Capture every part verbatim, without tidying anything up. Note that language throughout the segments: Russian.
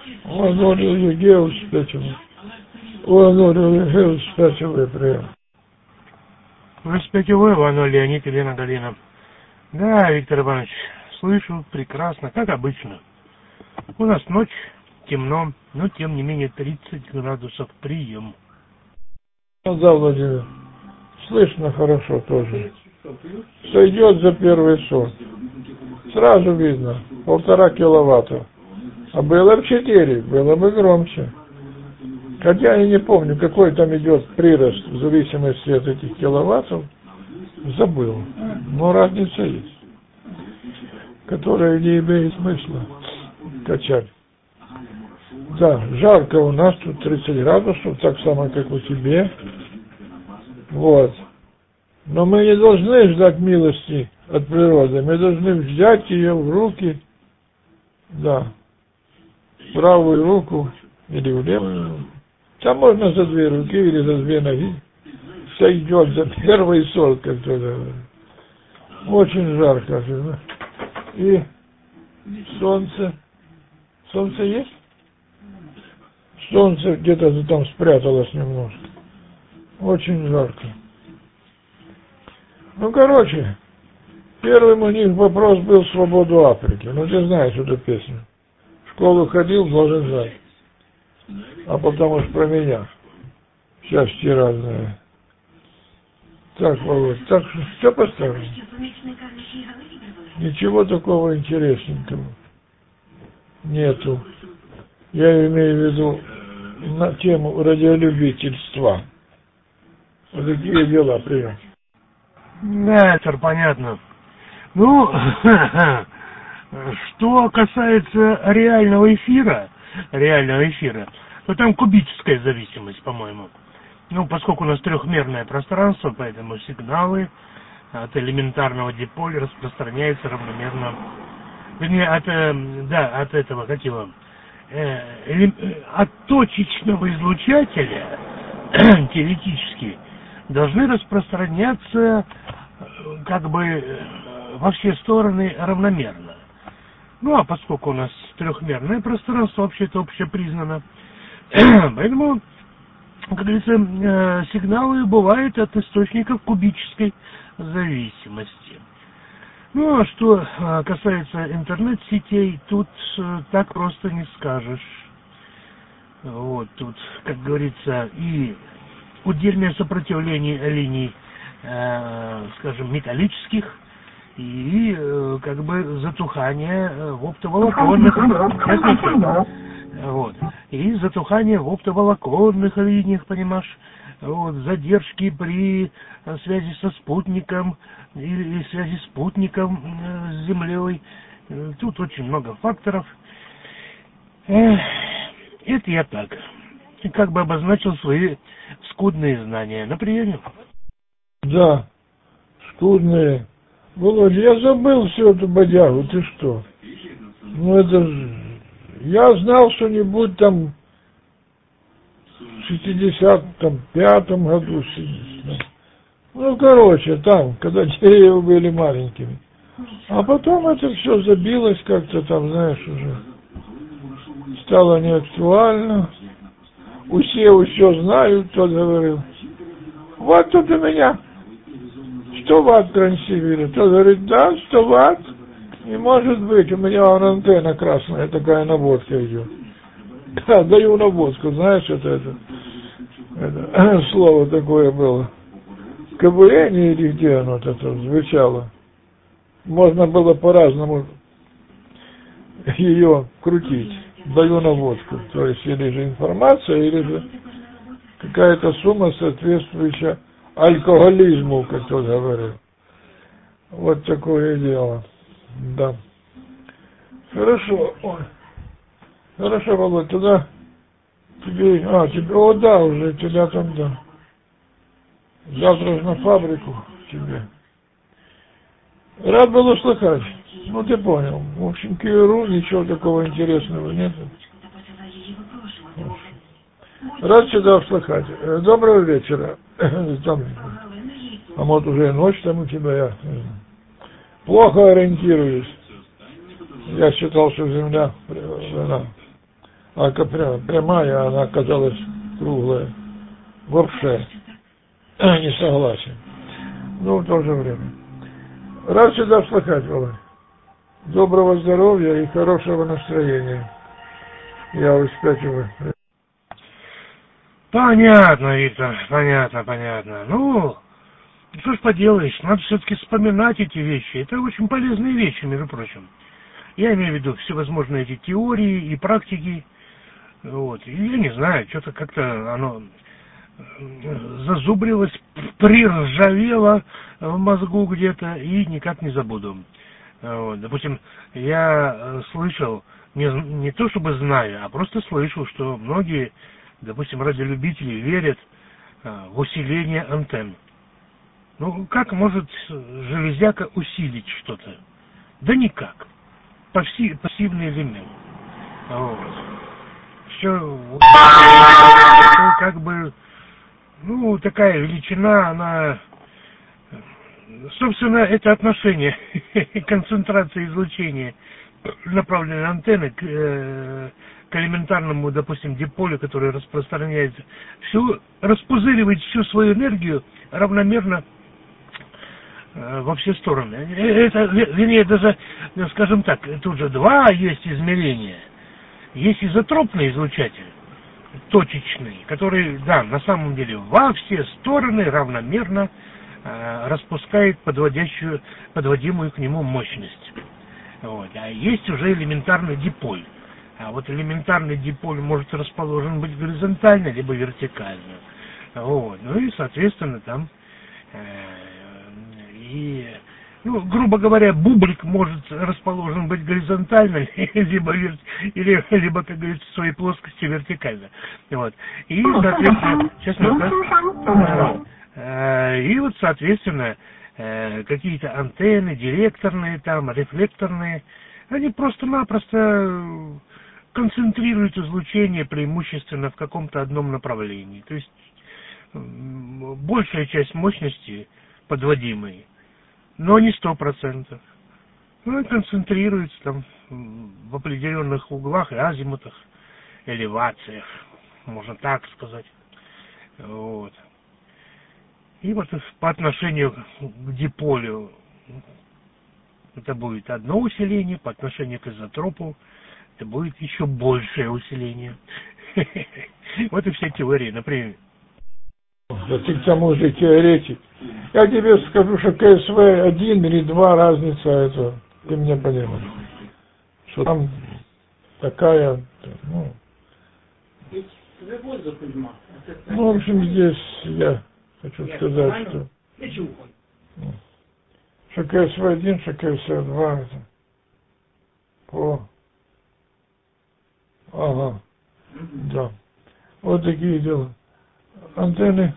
Ланорию Геус спятивый. Ланорию Геус спятивый прием. Вы спятивой, Вано Леонид и Лена Галина. Да, Виктор Иванович, слышу прекрасно, как обычно. У нас ночь, темно, но тем не менее тридцать градусов прием. Да, Владимир, слышно хорошо тоже. Сойдет за первый сорт. Сразу видно, полтора киловатта. А было бы четыре, было бы громче. Хотя я не помню, какой там идет прирост в зависимости от этих киловаттов. Забыл. Но разница есть. Которая не имеет смысла качать. Да, жарко у нас тут тридцать градусов, так само, как у тебя. Вот. Но мы не должны ждать милости от природы. Мы должны взять ее в руки, да, в правую руку или в левую руку. Там можно за две руки или за две ноги. Сойдет за первый сорт, как кто говорит. Очень жарко. И солнце. Солнце есть? Солнце где-то там спряталось немножко. Очень жарко. Ну, короче, первым у них вопрос был свободу Африки. Ну, ты знаешь эту песню. В школу ходил, должен знать. А потом уж про меня. Счастье разное. Так, Володь, так что все поставлено. Ничего такого интересненького нету. Я имею в виду на тему радиолюбительства. Вот такие дела, прием. Да, это понятно. Ну, что касается реального эфира, реального эфира, то там кубическая зависимость, по-моему. Ну, поскольку у нас трехмерное пространство, поэтому сигналы от элементарного диполя распространяются равномерно. Вернее, от, да, от этого, как его, э, от точечного излучателя, теоретически, должны распространяться как бы во все стороны равномерно. Ну, а поскольку у нас трехмерное пространство, вообще-то общепризнано, поэтому, как говорится, сигналы бывают от источников кубической зависимости. Ну, а что касается интернет-сетей, тут так просто не скажешь. Вот, тут, как говорится, и удельное сопротивление линий, э, скажем, металлических, и э, как бы затухание в оптоволоконных, вот, и затухание в оптоволоконных линиях, понимаешь, вот, задержки при связи со спутником или связи спутником э, с Землей. Тут очень много факторов. Эх, это я так. Как бы обозначил свои скудные знания на приеме. Да, скудные. Володя, я забыл всю эту бодягу, ты что? Ну это же... Я знал что-нибудь там в шестидесятом пятом году. Ну, короче, там, когда деревья были маленькими. А потом это все забилось как-то там, знаешь, уже. Стало неактуально. Все все знают, тот говорил. Вот тут у меня сто ватт трансивили. Тот говорит, да, сто ватт. Не может быть, у меня вон антенна красная, такая наводка идет. Да, даю наводку, знаешь, это, это, это слово такое было. В КВН или где оно это звучало. Можно было по-разному ее крутить. Даю наводку. То есть или же информация, или же какая-то сумма, соответствующая алкоголизму, как кто говорил. Вот такое дело. Да. Хорошо. Ой. Хорошо, Володь, туда тебе... А, тебе... О, да, уже тебя там, да. Завтра же на фабрику тебе. Рад был услыхать. Ну, ты понял. В общем, КИРУ, ничего такого интересного нет. Рад сюда услыхать. Доброго вечера. Там, а может уже и ночь там у тебя, я плохо ориентируюсь. Я считал, что Земля, она а прямая, она оказалась круглая. Вообще не согласен. Ну, в то же время. Рад всегда слыхать, Володь. Доброго здоровья и хорошего настроения. Я успею. Понятно, Виктор, понятно, понятно. Ну, что ж поделаешь, надо все-таки вспоминать эти вещи. Это очень полезные вещи, между прочим. Я имею в виду всевозможные эти теории и практики. Вот. И я не знаю, что-то как-то оно зазубрилось, приржавело в мозгу где-то, и никак не забуду. Вот. Допустим, я слышал, не, не то чтобы знаю, а просто слышал, что многие, допустим, радиолюбители верят в усиление антенн. Ну, как может железяка усилить что-то? Да никак. Пасси, пассивный элемент. Вот. Все, как бы, ну, такая величина, она, собственно, это отношение концентрации излучения, направленной антенны к, э, к элементарному, допустим, диполю, который распространяется, всю, распузыривает всю свою энергию равномерно э, во все стороны. Это, вернее, даже, скажем так, тут же два есть измерения. Есть изотропный излучатель, точечный, который, да, на самом деле во все стороны равномерно э, распускает подводящую, подводимую к нему мощность. Вот. А есть уже элементарный диполь. А вот элементарный диполь может расположен быть горизонтально, либо вертикально. Вот. Ну и, соответственно, там э, и... Ну, грубо говоря, бублик может расположен быть горизонтально, либо, или, либо, как говорится, в своей плоскости вертикально. Вот. И, соответственно, сейчас минутку. И вот, соответственно, какие-то антенны, директорные, там, рефлекторные, они просто-напросто концентрируют излучение преимущественно в каком-то одном направлении. То есть большая часть мощности подводимой, но не сто процентов. Ну, и концентрируется там в определенных углах и азимутах, элевациях, можно так сказать. Вот. И вот по отношению к диполю это будет одно усиление, по отношению к изотропу это будет еще большее усиление. Вот и все теории, например. Да ты к тому же теоретик. Я тебе скажу, что КСВ один или два разница, это ты меня понимаешь. Что там такая, ну... Ну, в общем, здесь я хочу сказать, что... Что КСВ один, что КСВ два, это... По... Ага, да. Вот такие дела. Антенны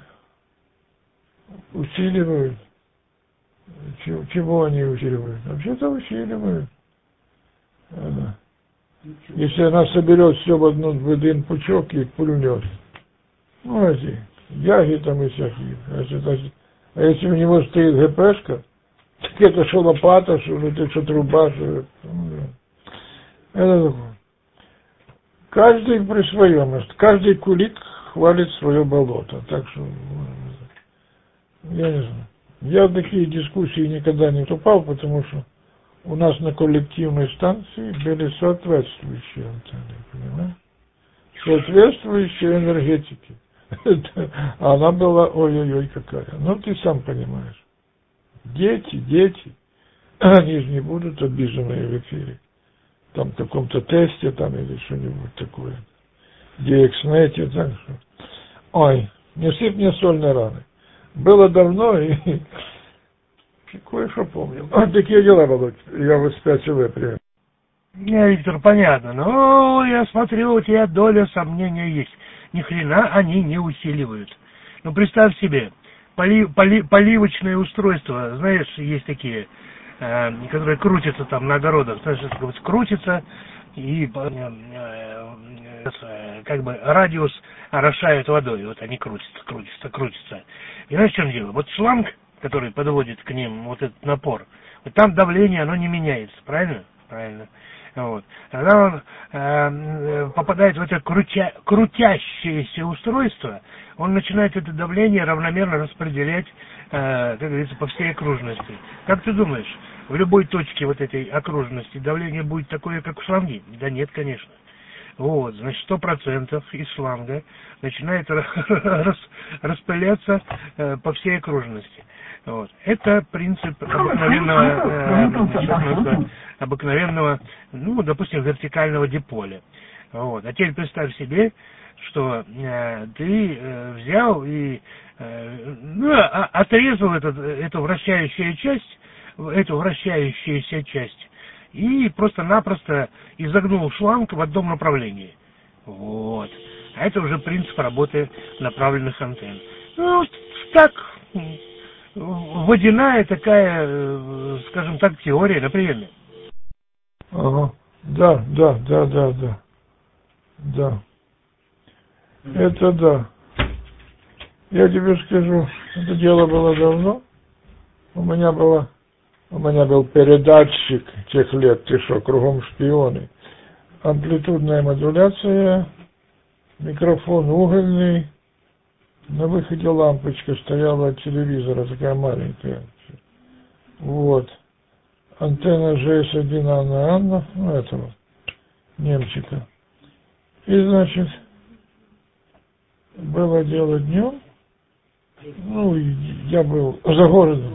усиливают. Чего, чего они усиливают? Вообще-то усиливают. Она. Если она соберет все в, одну, в один пучок и пульнет. Ну, эти яги там и всякие. А если, а если у него стоит ГПшка, так это что лопата, что это что труба, что... Это такое. Каждый при своем. Каждый кулик хвалит свое болото. Так что, я не знаю. Я в такие дискуссии никогда не вступал, потому что у нас на коллективной станции были соответствующие антенны, понимаешь? Соответствующие энергетики. Она была ой-ой-ой какая. Ну, ты сам понимаешь. Дети, дети, они же не будут обиженные в эфире. Там в каком-то тесте там или что-нибудь такое. ди экс нет, так что. Ой, не сыпь мне соль на раны. Было давно и кое-что помню. Вот такие дела, Володь. Я вот спять ЧВ привет. Не, Виктор, понятно. Но я смотрю, у тебя доля сомнения есть. Ни хрена они не усиливают. Ну, представь себе, поли, поли, поливочные устройства, знаешь, есть такие, э, которые крутятся там на огородах, знаешь, крутятся и э, э, как бы радиус орошают водой. Вот они крутятся, крутятся, крутятся. И знаешь, в чем дело? Вот шланг, который подводит к ним вот этот напор, вот там давление, оно не меняется, правильно? Правильно. Вот. Когда он э, попадает в это крутя, крутящееся устройство, он начинает это давление равномерно распределять, э, как говорится, по всей окружности. Как ты думаешь, в любой точке вот этой окружности давление будет такое, как в шланге? Да нет, конечно. Вот, значит, сто процентов из шланга начинает рас, распыляться э, по всей окружности. Вот. Это принцип обыкновенного, э, обыкновенного, ну, допустим, вертикального диполя. Вот. А теперь представь себе, что э, ты э, взял и э, ну, а, отрезал этот, эту вращающую часть, эту вращающуюся часть, и просто-напросто изогнул шланг в одном направлении. Вот. А это уже принцип работы направленных антенн. Ну, так, водяная такая, скажем так, теория, например. Ага. Да, да, да, да, да. Да. Это да. Я тебе скажу, это дело было давно. У меня было У меня был передатчик тех лет, ты что, кругом шпионы. Амплитудная модуляция, микрофон угольный, на выходе лампочка стояла от телевизора, такая маленькая. Вот. Антенна джей эс один Анна Анна, ну этого, немчика. И, значит, было дело днем, ну, я был за городом.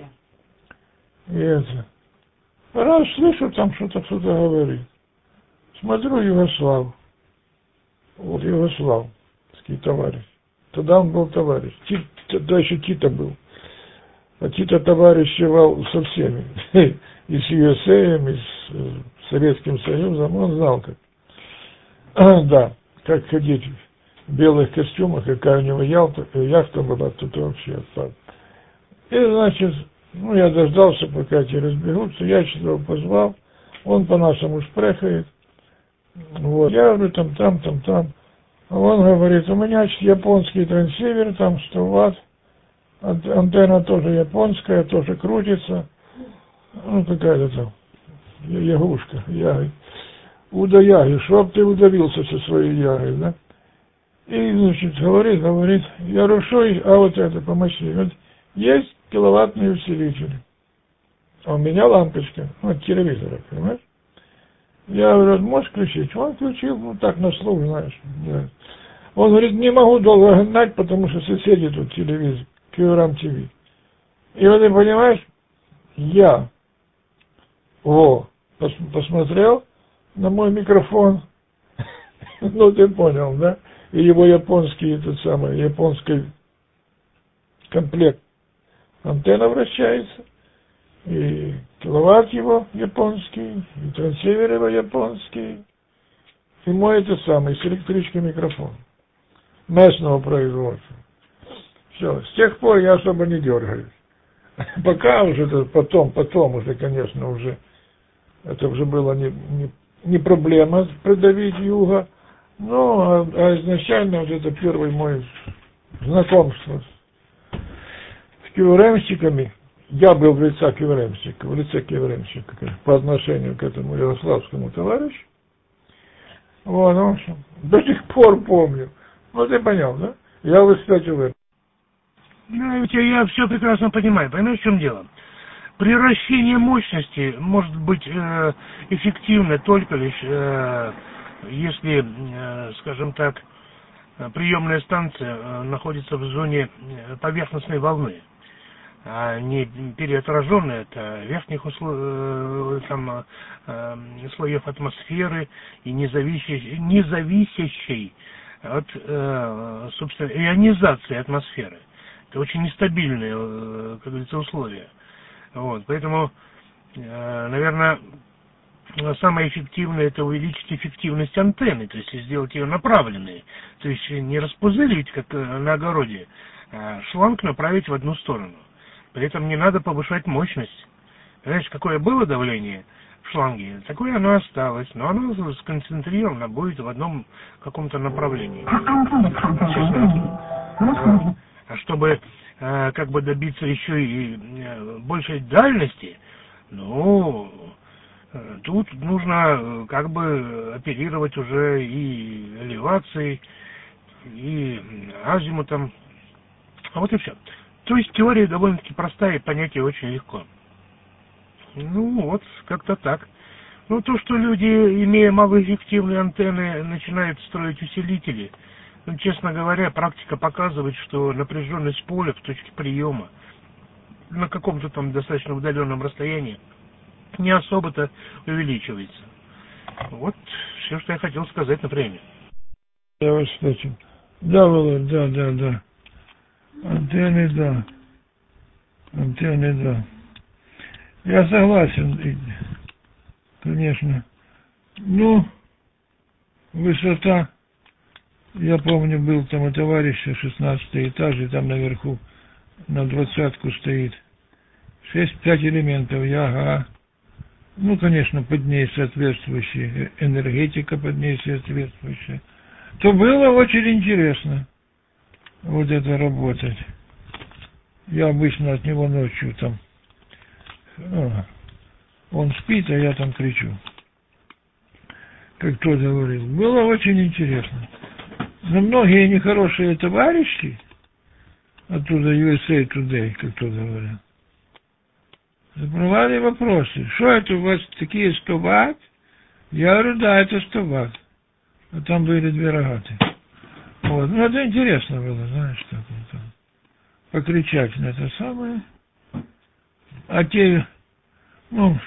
И это. Раз слышу, там что-то кто-то говорит. Смотрю, Югослав. Вот Югославский товарищ. Тогда он был товарищ. Тит, тогда еще Тита был. А Тита товарищевал со всеми. И с ю эс эй, и с Советским Союзом. Он знал как. А, да, как ходить в белых костюмах, какая у него ялта, яхта была, тут вообще отпад. И, значит, ну, я дождался, пока те разбегутся, я его позвал, он по-нашему шпрехает, вот, я говорю, там, там, там, там, а он говорит, у меня японский трансивер, там сто ватт, антенна тоже японская, тоже крутится, ну, какая-то там, ягушка, ягой, Уда Яги, чтоб ты удавился со своей ягой, да, и, значит, говорит, говорит, я говорю, что, а вот это помощнее, говорит, есть киловаттные усилители. А у меня лампочка, ну, от телевизора, понимаешь? Я говорю, можешь включить? Он включил, ну, так, на слух, знаешь. Да. Он говорит, не могу долго гнать, потому что соседи тут телевизор, кью эр эм ти ви. И вот ты понимаешь, я, о, пос, посмотрел на мой микрофон, ну, ты понял, да? И его японский, этот самый, японский комплект. Антенна вращается, и киловатт его японский, и трансивер его японский, и мой это самый, с электрический микрофон местного производства. Все, с тех пор я особо не дергаюсь. Пока уже, потом, потом уже, конечно, уже, это уже было не, не, не проблема продавить юга, но а, а изначально вот это первый мой знакомство с киверемщиками. Я был в лице киверемщика, в лице киверемщика по отношению к этому ярославскому товарищу. Вот, в общем, до сих пор помню. Ну, ты понял, да? Я выступил в этом. Ну, я все прекрасно понимаю. Понимаешь, в чем дело? Приращение мощности может быть э, эффективно только лишь, э, если, э, скажем так, приемная станция э, находится в зоне поверхностной волны, а не переотраженная от верхних услов... э, там, э, слоев атмосферы и не зависящей, не зависящей от, э, собственно, ионизации атмосферы. Это очень нестабильные, э, как говорится, условия. Вот, поэтому, э, наверное, самое эффективное — это увеличить эффективность антенны, то есть сделать ее направленной, то есть не распузырить, как на огороде, а шланг направить в одну сторону. При этом не надо повышать мощность. Понимаешь, какое было давление в шланге, такое оно осталось, но оно сконцентрировано будет в одном каком-то направлении. Вот. А чтобы э, как бы добиться еще и э, большей дальности, ну, Тут нужно как бы оперировать уже и элевацией, и азимутом. Вот и все. То есть теория довольно-таки простая, и понять ее очень легко. Ну вот, как-то так. Ну то, что люди, имея малоэффективные антенны, начинают строить усилители, ну, честно говоря, практика показывает, что напряженность поля в точке приема на каком-то там достаточно удаленном расстоянии не особо-то увеличивается. Вот все, что я хотел сказать, например. Я вас слышу. Да, Володь, да, да, да. Антенны, да. Антенны, да. Я согласен, конечно. Ну, высота, я помню, был там у товарища шестнадцатый этаж, и там наверху на двадцатку стоит. Шесть-пять элементов, я, ага. Ну, конечно, под ней соответствующая энергетика, под ней соответствующая. То было очень интересно вот это работать. Я обычно от него ночью там, ну, он спит, а я там кричу. Как кто-то говорил. Было очень интересно. Но многие нехорошие товарищи, оттуда ю эс эй Today, как кто-то говорил, задавали вопросы. Что это у вас такие сто ватт? Я говорю, да, это сто ватт. А там были две рогатые. Вот. Ну, это интересно было, знаешь, так вот там. Покричать на это самое. А те, ну,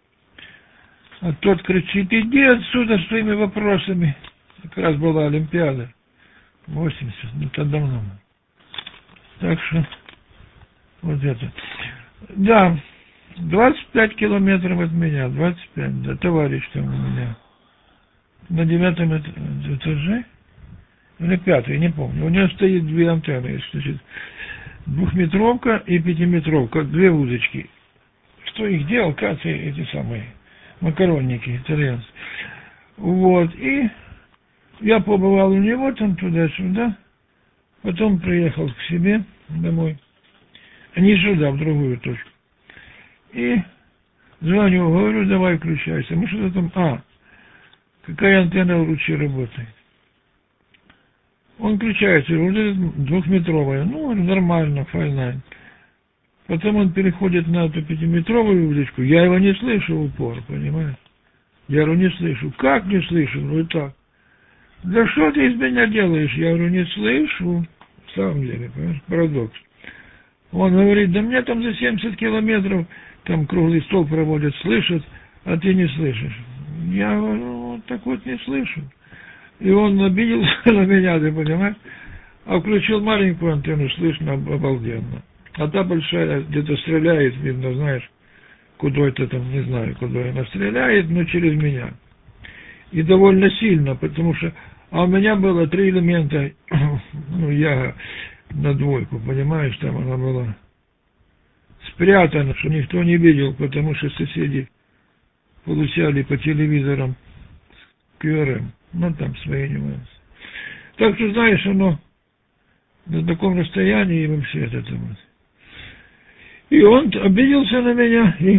а тот кричит, иди отсюда с своими вопросами. Как раз была Олимпиада. восемьдесят, ну, это давно. Так что, вот это. Да, двадцать пять километров от меня, двадцать пять, да, товарищ там у меня. На девятом этаже, или пятый, не помню. У него стоит две антенны, значит, двухметровка и пятиметровка, две удочки. Что их делал, кажется, эти самые макаронники итальянцы. Вот, и я побывал у него там туда-сюда, потом приехал к себе домой, а не сюда, в другую точку. И звоню, говорю, давай включайся. Мы что-то там, а, какая антенна лучше работает. Он включается, вот это двухметровая, ну, нормально, файна. Потом он переходит на эту пятиметровую удочку, я его не слышу в упор, понимаешь? Я говорю, не слышу. Как не слышу? Ну, так. Да что ты из меня делаешь? Я говорю, не слышу. В самом деле, понимаешь, парадокс. Он говорит, да мне там за семьдесят километров, там круглый стол проводят, слышат, а ты не слышишь. Я говорю, вот так вот не слышу. И он обиделся на меня, ты понимаешь? А включил маленькую антенну, слышно обалденно. А та большая где-то стреляет, видно, знаешь, куда-то там, не знаю, куда она стреляет, но через меня. И довольно сильно, потому что... А у меня было три элемента, ну, я на двойку, понимаешь, там она была спрятана, что никто не видел, потому что соседи получали по телевизорам кью эр эм. Ну, там свои нюансы. Так что, знаешь, оно на таком расстоянии вообще это вот. И он обиделся на меня, и,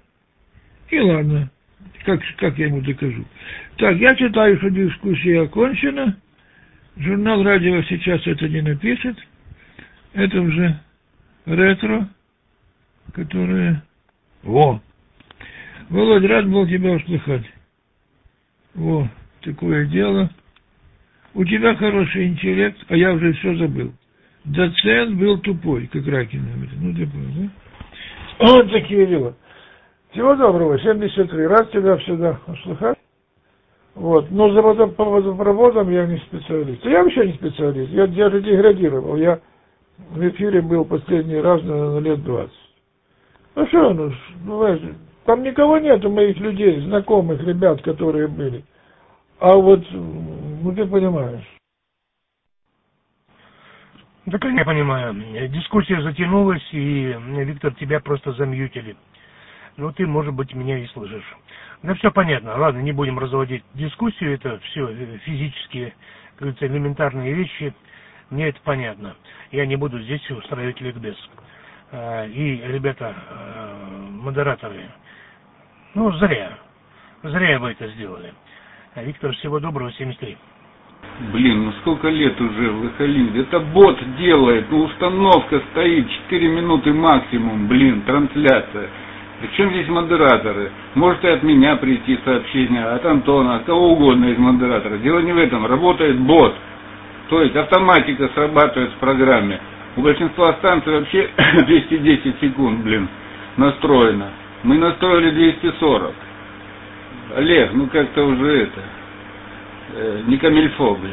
и ладно, как, как я ему докажу. Так, я читаю, что дискуссия окончена. Журнал «Радио» сейчас это не напишет. Это уже ретро, которое... Во! Володь, рад был тебя услыхать. Во, такое дело. У тебя хороший интеллект, а я уже все забыл. Доцент был тупой, как Ракин говорит. Ну, ты понял, да? Вот такие дела. Всего доброго, семьдесят три. Рад тебя всегда услыхать. Вот. Но за водо, по водопроводам я не специалист. Я вообще не специалист. Я даже деградировал. Я в эфире был последний раз, наверное, лет двадцать. Ну что, ну, ну, там никого нету моих людей, знакомых ребят, которые были. А вот, ну ты понимаешь. Да, конечно, я понимаю. Дискуссия затянулась, и, Виктор, тебя просто замьютили. Ну, ты, может быть, меня и слышишь. Да все понятно. Ладно, не будем разводить дискуссию. Это все физические, как говорится, элементарные вещи. Мне это понятно. Я не буду здесь устраивать ликбез. И, ребята, модераторы, ну, зря. Зря вы это сделали. А Виктор, всего доброго, семьдесят три. Блин, ну сколько лет уже в Эхолинде? Это бот делает, ну установка стоит, четыре минуты максимум, блин, трансляция. Причем здесь модераторы? Может и от меня прийти сообщение, от Антона, от кого угодно из модераторов. Дело не в этом, работает бот. То есть автоматика срабатывает в программе. У большинства станций вообще двести десять секунд, блин, настроено. Мы настроили двести сорок. Олег, ну как-то уже это, э, не камильфо, блин.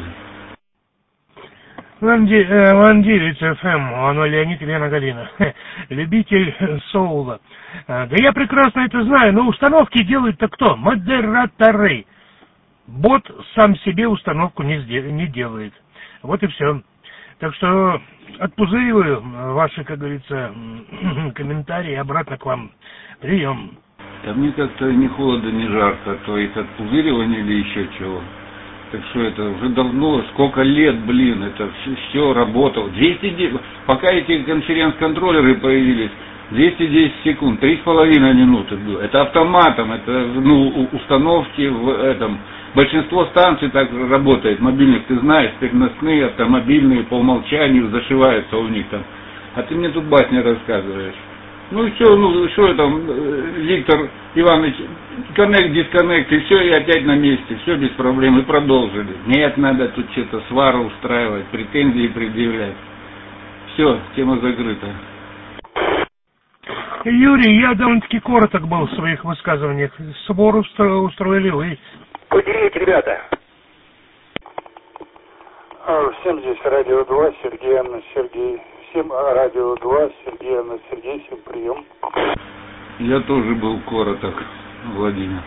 Вандилец эф эм, оно Леонид и Лена Галина. Любитель соула. Да я прекрасно это знаю, но установки делают-то кто? Модераторы. Бот сам себе установку не, не делает. Вот и все. Так что отпузыриваю ваши, как говорится, комментарии обратно к вам. Прием. Да мне как-то ни холодно, ни жарко, то есть отпузыривание или еще чего. Так что это уже давно, сколько лет, блин, это все, все работало. двести десять, пока эти конференц-контроллеры появились, двести десять секунд, три с половиной минуты было. Это автоматом, это ну, установки в этом. Большинство станций так работает, мобильных, ты знаешь, переносные, автомобильные, по умолчанию зашиваются у них там. А ты мне тут басня рассказываешь. Ну и все, ну что там, Виктор Иванович, коннект, дисконнект, и все, и опять на месте, все без проблем, и продолжили. Нет, надо тут что-то свару устраивать, претензии предъявлять. Все, тема закрыта. Юрий, я довольно-таки короток был в своих высказываниях. Собор устро- устроили вы. Поделите, ребята. Всем здесь Радио два, Сергей, Анна, Сергей. Всем Радио два, Сергей, Анна, Сергей, всем прием. Я тоже был короток, Владимир.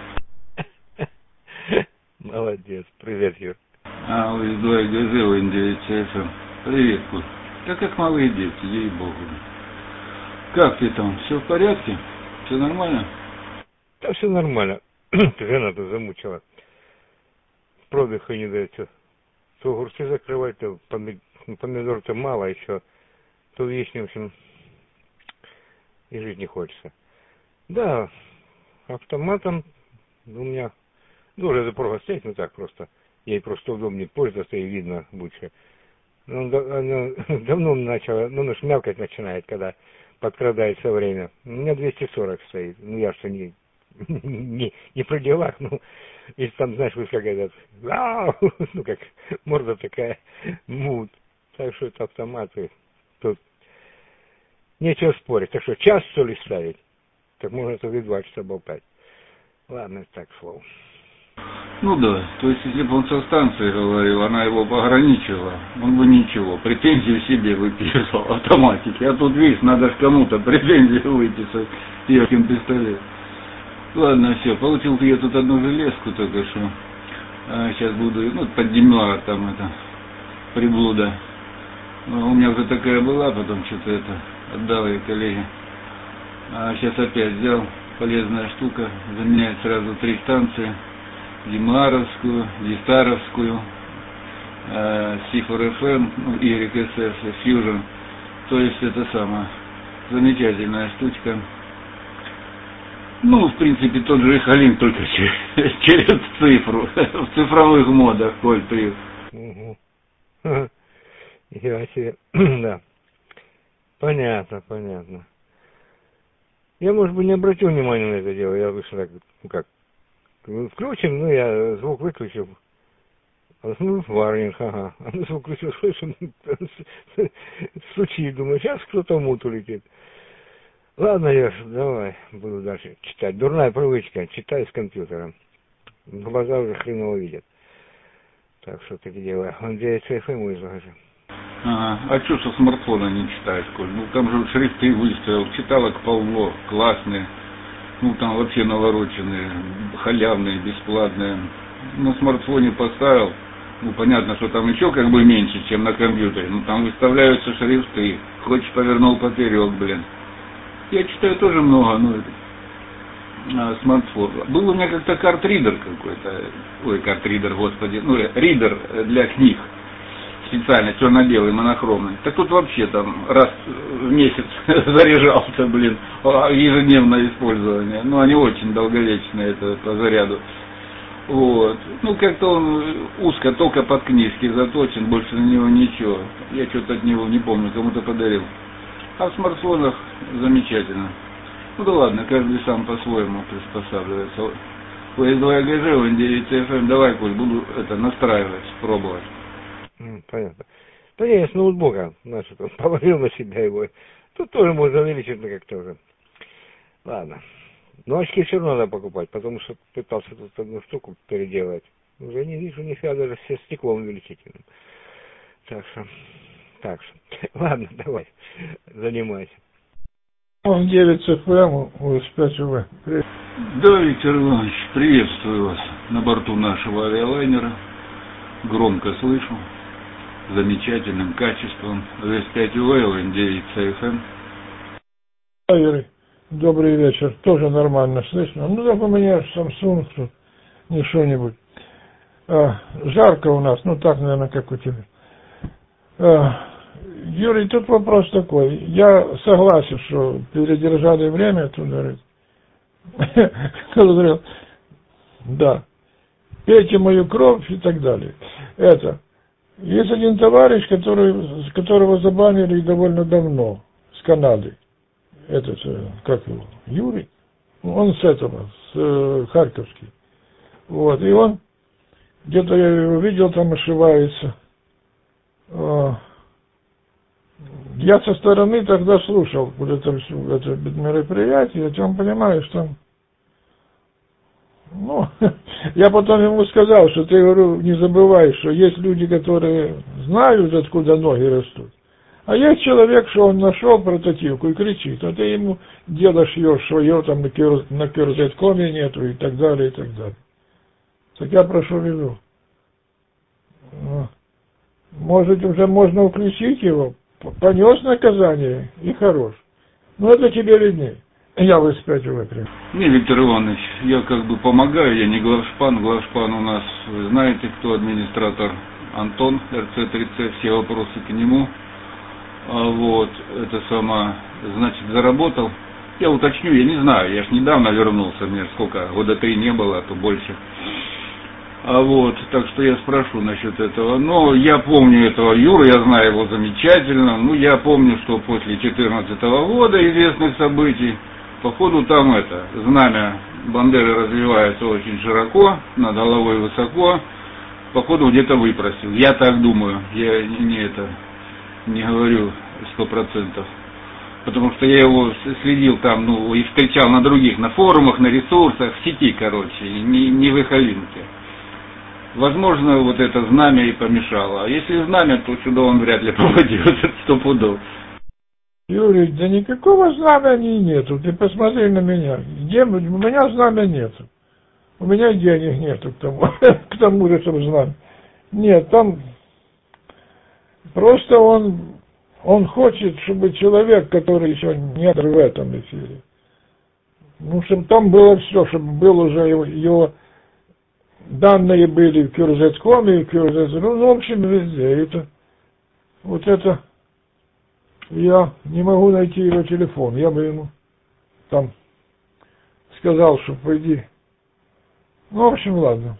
Молодец, привет, Юр. А, вы из два ГЗ, девять эф эм. Привет, Кузь. Да как малые дети, ей-богу. Как ты там, все в порядке? Все нормально? Да все нормально. Жена-то замучила. Продыха не дает. То огурцы закрывать, то помидор-то мало еще. То вишни, в общем, и жить не хочется. Да, автоматом у меня, ну, уже запорога стоять, ну так просто. Ей просто удобнее пользоваться и видно лучше. Ну, она давно начала, ну, ну, шмякать начинает, когда подкрадается время. У меня двести сорок стоит. Ну, я что не, не, не при делах, ну, если там, знаешь, вы как этот, ну, как морда такая, мут. Так что это автоматы. Тут нечего спорить. Так что час, что ли, ставить? Так можно тут и два часа болтать. Ладно, так, слово. Ну да, то есть если бы он со станции говорил, она его пограничила, он бы ничего, претензию себе выписывал автоматики. А тут, видишь, надо ж кому-то претензию выписать, ёкин пистолет. Ладно, все, получил я тут одну железку только что. А сейчас буду, ну, под Демара там это, приблуда. Ну, у меня уже такая была, потом что-то это, отдал ей коллеге. А сейчас опять взял, полезная штука, заменяет сразу три станции. Димаровскую, Дистаровскую, э, Сифор эф эм, ну, Y эс эф, Fusion. То есть это самая замечательная штучка. Ну, в принципе, тот же Эхолин, только через, через цифру, в цифровых модах, Коль, привет. Угу. Я себе, да. Понятно, понятно. Я, может быть, не обратил внимания на это дело, я обычно так, ну как, включим, ну, я звук выключил. Ну, варнинг, ага. А ну, звук выключил, слышу, стучит, думаю, сейчас кто-то в мут улетит. Ладно, Леш, давай, буду дальше читать. Дурная привычка, читай с компьютера. Глаза уже хреново видят. Так что такие дела. Он девять эф эм изложил. Ага. А что со смартфона не читаешь, Коль? Ну, там же шрифты выставил, читалок полно, классные. Ну, там вообще навороченные, халявные, бесплатные. На смартфоне поставил, ну, понятно, что там еще как бы меньше, чем на компьютере. Ну, там выставляются шрифты. Хочешь, повернул поперек, блин. Я читаю тоже много, ну, это, а, смартфон. Был у меня как-то картридер какой-то, ой, картридер, господи, ну, ридер для книг специально, черно-белый, монохромный. Так тут вообще там раз в месяц заряжался, блин, ежедневное использование. Ну, они очень долговечные, это по заряду. Вот. Ну, как-то он узко, только под книжки заточен, больше на него ничего. Я что-то от него не помню, кому-то подарил. А в смартфонах замечательно. Ну да ладно, каждый сам по-своему приспосабливается. У эс два гэ жэ, у эн девять эф эм, давай, Коль, буду это настраивать, пробовать. Mm, понятно. Да не, с ноутбука, значит, он положил на себя его. Тут тоже можно увеличить, но как-то уже. Ладно. Но очки все равно надо покупать, потому что пытался тут одну штуку переделать. Уже не вижу нифига, даже все стеклом увеличительным. Так что, так что. Ладно, давай, занимайся. Он девять эф эм, у эс пять вэ. Да, Виктор Иванович, приветствую вас на борту нашего авиалайнера. Громко слышу, замечательным качеством. эс пять вэ, эл эн девять эф эм. Добрый вечер, тоже нормально слышно. Ну так у меня Samsung тут, не что-нибудь. А, жарко у нас, ну так, наверное, как у тебя. А, Юрий, тут вопрос такой. Я согласен, что передержали время, тут говорит. Да. Пейте мою кровь и так далее. Это. Есть один товарищ, который, которого забанили довольно давно с Канады. Этот, как его, Юрий, он с этого, с э, Харьковский. Вот, и он, где-то я его видел, там ошивается. Э, я со стороны тогда слушал вот это, это мероприятие, я там понимаю, что, ну, я потом ему сказал, что ты, говорю, не забывай, что есть люди, которые знают, откуда ноги растут. А есть человек, что он нашел прототипку и кричит, а ты ему дело шьешь свое, там на кирзеткоме нету и так далее, и так далее. Так я прошу вину. Может, уже можно включить его, понес наказание и хорош. Но это тебе виднее. Я в эс пять вэ. Не, Виктор Иванович, я как бы помогаю, я не главшпан. Главшпан у нас, вы знаете, кто администратор Антон, эр цэ три цэ, все вопросы к нему. А вот, это сама, значит, заработал. Я уточню, я не знаю, я ж недавно вернулся, мне сколько, года три не было, а то больше. А вот, так что я спрошу насчет этого. Но я помню этого Юру, я знаю его замечательно. Ну, я помню, что после две тысячи четырнадцатого года известных событий, походу там это, знамя Бандеры развивается очень широко, над головой высоко. Походу где-то выпросил. Я так думаю, я не, не это... не говорю сто процентов, потому что я его следил там, ну, и встречал на других, на форумах, на ресурсах, в сети, короче, не, не в Ихалинке. Возможно, вот это знамя и помешало. А если знамя, то сюда он вряд ли попадет, это сто пудов. Юрий, да никакого знамени нету, ты посмотри на меня. Где, у меня знамя нету. У меня денег нету к тому, к тому же, чтобы знамя. Нет, там... Просто он, он хочет, чтобы человек, который еще нет в этом эфире, ну, чтобы там было все, чтобы был уже его, его данные были в кирзеткоме, в кирзет, ну, в общем, везде. Это, вот это, я не могу найти его телефон, я бы ему там сказал, что пойди. Ну, в общем, ладно.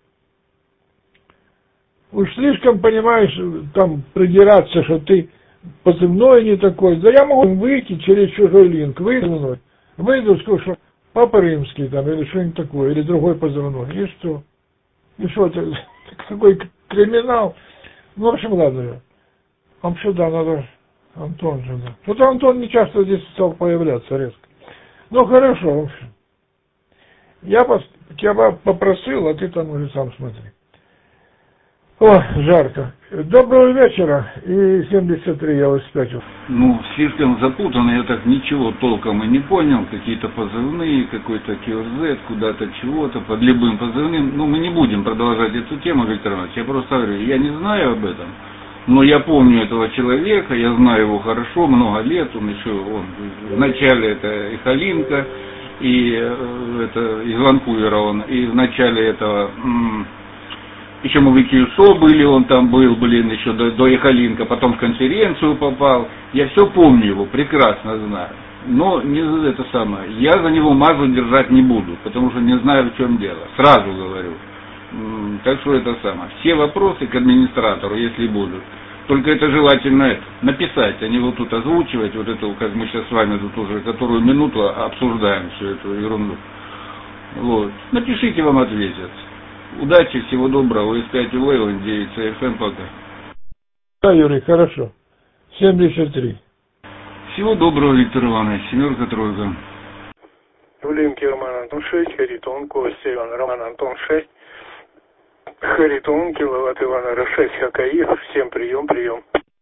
Уж слишком, понимаешь, там придираться, что ты позывной не такой. Да я могу выйти через чужой линк, выйду, выйду, скажу, что Папа Римский там, или что-нибудь такое, или другой позывной. И что? И что это? Какой криминал? Ну, в общем, ладно. Вам сюда надо, Антон же, да. Вот Антон не часто здесь стал появляться резко. Ну, хорошо, в общем. Я тебя попросил, а ты там уже сам смотри. О, жарко. Доброго вечера. И семьдесят три я успел. Ну, слишком запутанно, я так ничего толком и не понял. Какие-то позывные, какой-то кирзет, куда-то чего-то, под любым позывным. Ну, мы не будем продолжать эту тему, Виктор Иванович. Я просто говорю, я не знаю об этом. Но я помню этого человека, я знаю его хорошо, много лет. Он еще, он в начале это Ихалинка, и это из Ванкувера он, и в начале этого... Еще мы в ИКЮСО были, он там был, блин, еще до, до Яхалинка, потом в конференцию попал. Я все помню его, прекрасно знаю. Но не это самое, я за него мазу держать не буду, потому что не знаю, в чем дело. Сразу говорю. Так что это самое. Все вопросы к администратору, если будут. Только это желательно это, написать, а не вот тут озвучивать, вот эту, как мы сейчас с вами тут уже которую минуту обсуждаем всю эту ерунду. Вот. Напишите, вам ответят. Удачи, всего доброго. Вы искаете Лейланд девять си эф эм, пока. Да, Юрий, хорошо. семьдесят три. Всего доброго, Виктор Иванович. Семерка, тройка. Улинки Роман Антон шесть, Харитон, Костя Иван Роман Антон шесть. Харитон, киловатт Иван шесть, Хакаир. Всем прием, прием.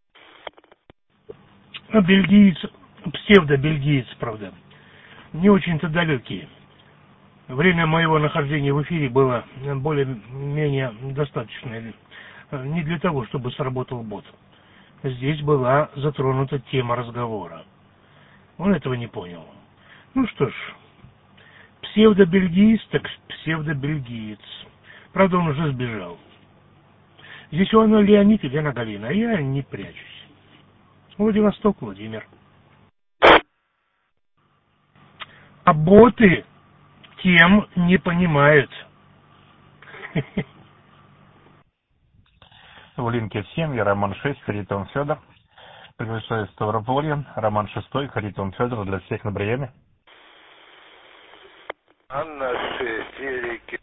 А бельгиец, псевдо-бельгиец, правда, не очень-то далекие. Время моего нахождения в эфире было более-менее достаточное. Не для того, чтобы сработал бот. Здесь была затронута тема разговора. Он этого не понял. Ну что ж, псевдо-бельгиец, так псевдо-бельгиец. Правда, он уже сбежал. Здесь у Анны Леонид и Лена Галина, а я не прячусь. Владивосток, Владимир. А боты тем не понимают. В линке семь, я Роман шесть, Харитон Федор. Приглашаю Ставрополье, Роман шесть, Харитон Федор для всех на приеме. Анна шесть, Эрик.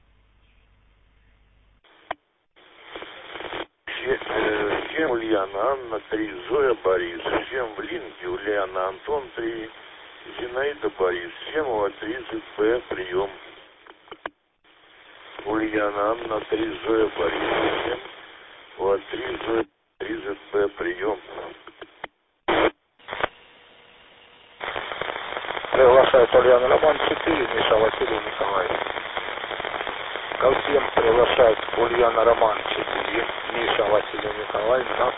Всем Ульяна, Анна три, Зоя Борис. Всем в линке Ульяна, Антон три, Зинаида Борис. Всем у три зет пэ, прием. Ульяна, Анна три, Зоя Борис. Всем у три, Зоя три зет пэ, прием. Приглашает Ульяна Роман четыре, Миша Василий Николаевич. Ко всем приглашает Ульяна Роман четыре, Миша Василий Николаевич на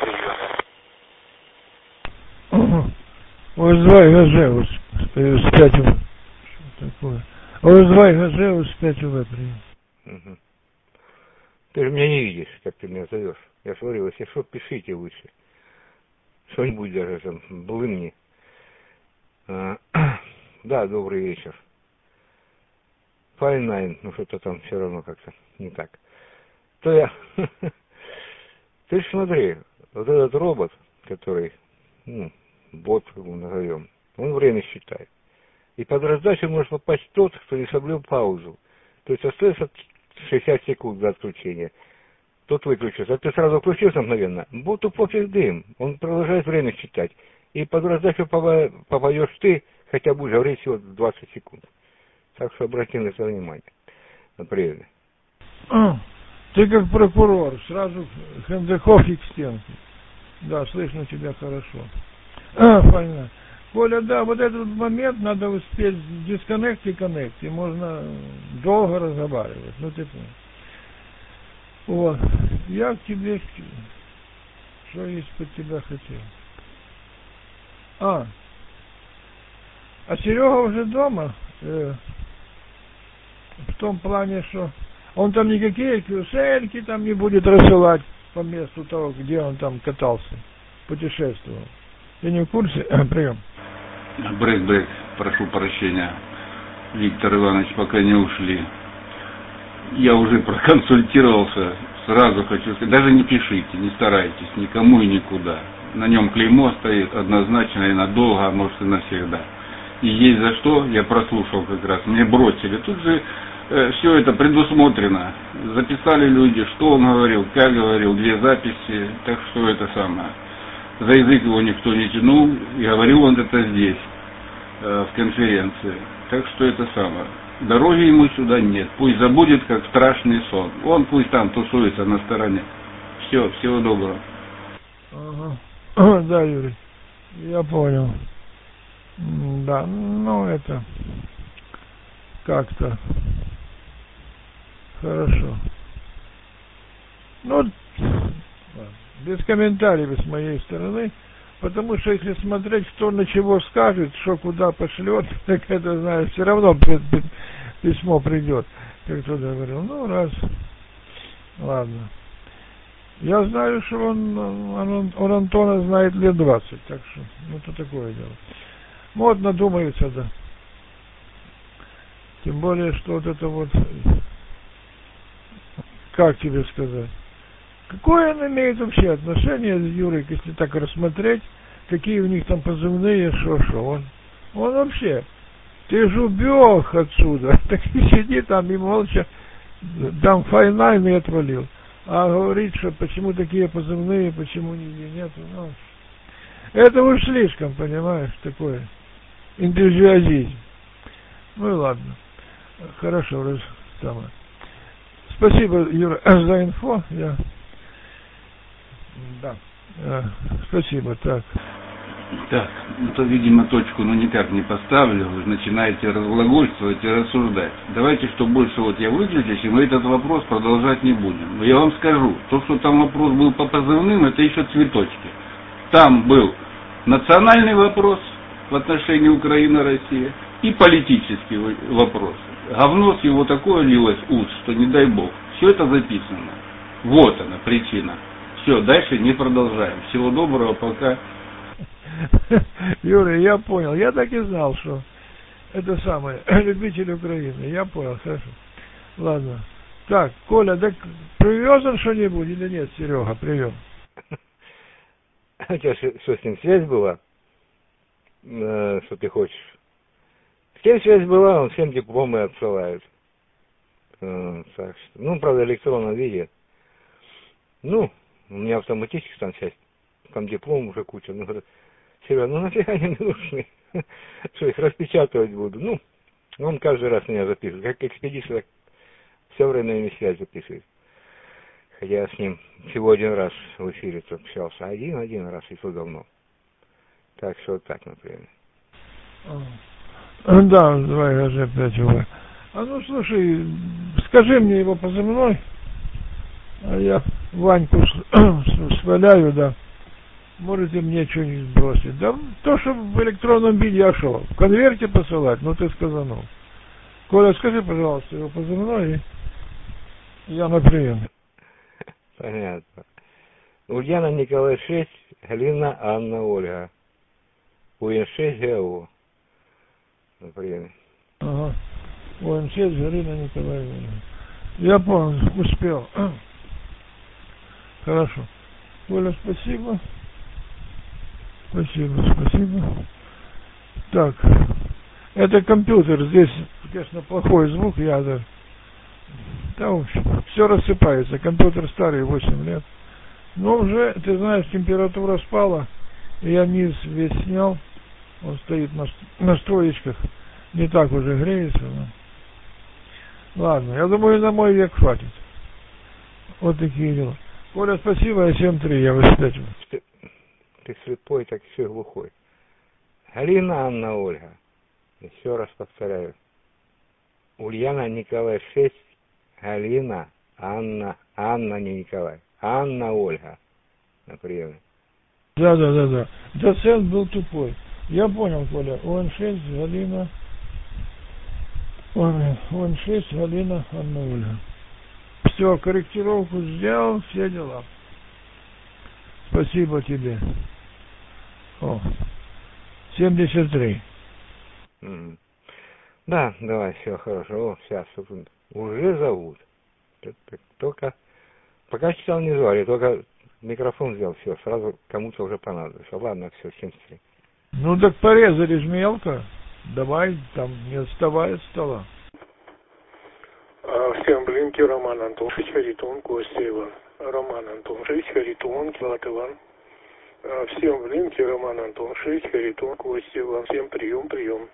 приеме. Ось два Газеус пять В. Что такое? Ось два Газеус пять В прием. Угу. Ты же меня не видишь, как ты меня зовешь. Я говорю, если что, пишите лучше. Что-нибудь даже там, блымни. А, да, добрый вечер. Файнайн, ну что-то там все равно как-то не так. То я... Ты ж смотри, вот этот робот, который, ну, бот его назовем, он время считает. И под раздачу может попасть тот, кто не соблюл паузу. То есть остается шестьдесят секунд до отключения. Тот выключился. А ты сразу включился мгновенно. Боту пофиг дым. Он продолжает время считать. И под раздачу попадешь ты, хотя будешь говорить всего двадцать секунд. Так что обрати на это внимание. Например. А, ты как прокурор, сразу Хендехоф и к стенке. Да, слышно тебя хорошо. А, понятно. Коля, да, вот этот момент надо успеть дисконнект и коннект, и можно долго разговаривать. Ну ты понял. Вот. Я к тебе, что есть под тебя хотел. А, а Серега уже дома? Э, в том плане, что он там никакие кюсельки там не будет рассылать по месту того, где он там катался, путешествовал. Ты не в курсе? Прием. Брейк-брейк, прошу прощения. Виктор Иванович, пока не ушли. Я уже проконсультировался, сразу хочу сказать, даже не пишите, не старайтесь, никому и никуда. На нем клеймо стоит однозначно и надолго, а может и навсегда. И есть за что, я прослушал как раз, мне бросили. Тут же э, все это предусмотрено. Записали люди, что он говорил, как говорил, две записи, так что это самое. За язык его никто не тянул, и говорил он это здесь, э, в конференции. Так что это самое. Дороги ему сюда нет. Пусть забудет, как страшный сон. Он пусть там тусуется на стороне. Все, всего доброго. Ага. Да, Юрий, я понял. Да, ну это как-то хорошо. Ну, без комментариев с моей стороны, потому что если смотреть, кто на чего скажет, что куда пошлет, так это, знаешь, все равно письмо придет, как кто-то говорил. Ну, раз, ладно. Я знаю, что он, он, он Антона знает лет двадцать, так что, ну, это такое дело. Модно думается, да. Тем более, что вот это вот, как тебе сказать, какое он имеет вообще отношение, Юрик, если так рассмотреть, какие у них там позывные, шо-шо, он, он вообще, ты ж убег отсюда, так и сиди там и молча, там файнальный отвалил. А говорит, что почему такие позывные, почему нигде нету, ну, это уж слишком, понимаешь, такое, энтузиазизм. Ну и ладно, хорошо, раз, самое. Спасибо, Юра, за инфо, я, да, а, спасибо, так. Так, ну то, видимо, точку, ну, никак не поставлю, вы начинаете разглагольствовать и рассуждать. Давайте, что больше вот я выключусь, и мы этот вопрос продолжать не будем. Но я вам скажу, то, что там вопрос был по позывным, это еще цветочки. Там был национальный вопрос в отношении Украины-России и политический вопрос. Говно с его такое лилось уст, что не дай бог. Все это записано. Вот она причина. Все, дальше не продолжаем. Всего доброго, пока. Юрий, я понял. Я так и знал, что это самое, любитель Украины. Я понял, хорошо. Ладно. Так, Коля, так привез он что-нибудь или нет, Серега, привез? У тебя что, с ним связь была? Э, что ты хочешь? С кем связь была, он всем дипломы отсылает. Э, так что, ну, правда, в электронном виде. Ну, у меня автоматически там часть, там диплом уже куча. Ну, Серега, ну нафига они мне нужны? Что, их распечатывать буду? Ну, он каждый раз меня записывает. Как экспедитор все время на связь записывает. Хотя я с ним всего один раз в эфире общался. Один-один раз, и то давно. Так что вот так, например. Да, давай, я же опять его. А ну, слушай, скажи мне его позывной, а я Ваньку сваляю, да. Можете мне что-нибудь бросить. Да то, что в электронном виде я шел. В конверте посылать, ну ты сказанул. Коля, скажи, пожалуйста, его позывной, и я на прием. Понятно. Ульяна Николай шесть, Галина Анна Ольга. УН шесть ГАО. На приеме. Ага. УН шесть Галина Николаевна. Я понял, успел. Хорошо. Коля, спасибо. Спасибо, спасибо. Так, это компьютер, здесь, конечно, плохой звук, я да, да, в общем, все рассыпается, компьютер старый, восемь лет. Но уже, ты знаешь, температура спала, и я низ весь снял, он стоит на, на стоечках, не так уже греется. Но... Ладно, я думаю, на мой век хватит. Вот такие дела. Коля, спасибо, я семь три, я восемь. Ты слепой, так еще глухой. Галина Анна Ольга. Еще раз повторяю. Ульяна Николай шесть. Галина Анна. Анна, не Николай. Анна Ольга. На приеме. Да, да, да, да. Доцент был тупой. Я понял, Коля. ОН шесть, Галина. ОН шесть, Галина Анна Ольга. Все, корректировку сделал, все дела. Спасибо тебе. О, семьдесят три. Mm. Да, давай, все хорошо. О, сейчас, уже зовут. Только, пока читал, не звали, только микрофон взял, все, сразу кому-то уже понадобится. Ладно, все, семьдесят три. Ну так порезали ж мелко. Давай, там, не отставай от стола. Всем блинки, Роман Антонович, Харитон, Костя Иван. Роман Антонович, Харитон, Килат Иван. Всем в линке Роман Антонович, Харитон, Костя Иван. Всем прием, прием.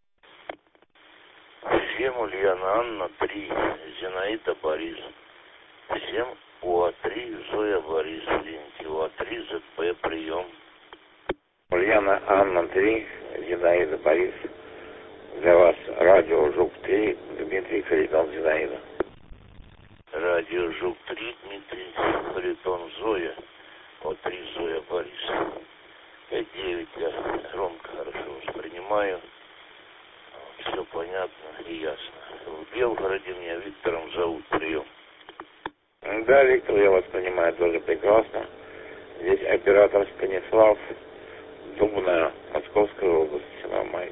Всем Ульяна Анна три, Зинаида Борис. Всем УА три, Зоя Борис, линки УА три, ЗП, прием. Ульяна Анна три, Зинаида Борис. Для вас радио Жук три, Дмитрий Харитон, Зинаида. Радио Жук три, Дмитрий Харитон, Зоя. О три, Зоя Борис. пять девять, я громко, хорошо воспринимаю. Все понятно и ясно. В Белгороде меня Виктором зовут, прием. Да, Виктор, я вас понимаю тоже прекрасно. прекрасно. Здесь оператор Станислав, Дубная, Московская область, села Майк.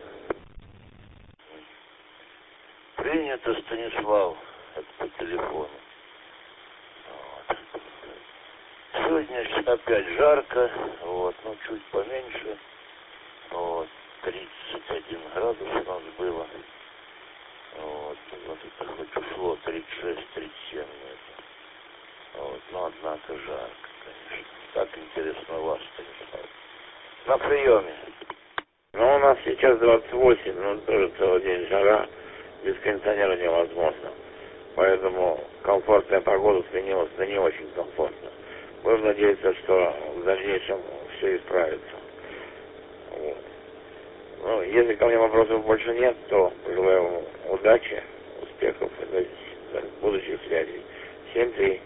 Принято, Станислав, это по телефону. Вот. Сегодня опять жарко, вот, ну чуть поменьше, вот, тридцать один градус у нас было, вот, вот это хоть ушло тридцать шесть тридцать семь метров, вот, но однако жарко, конечно. Так интересно у вас, Станислав. На приеме. Ну, у нас сейчас двадцать восемь, ну, тоже целый день жара, без кондиционера невозможно, поэтому комфортная погода сменилась на не очень комфортно. Будем надеяться, что в дальнейшем все исправится. Вот. Ну, если ко мне вопросов больше нет, то желаю вам удачи, успехов и будущих связей. семь три.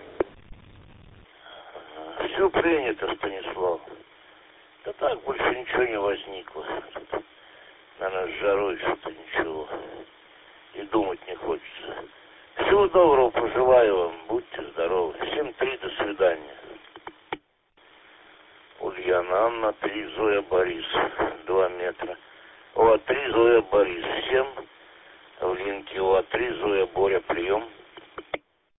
Все принято, Станислав. Да так, больше ничего не возникло. Тут, наверное, с жарой что-то ничего. И думать не хочется. Всего доброго пожелаю вам. Будьте здоровы. семь три, до свидания. Ульяна Анна, три, Зоя Борис, два метра. О, три, Зоя Борис, семь. В линке О, три, Зоя Боря, прием.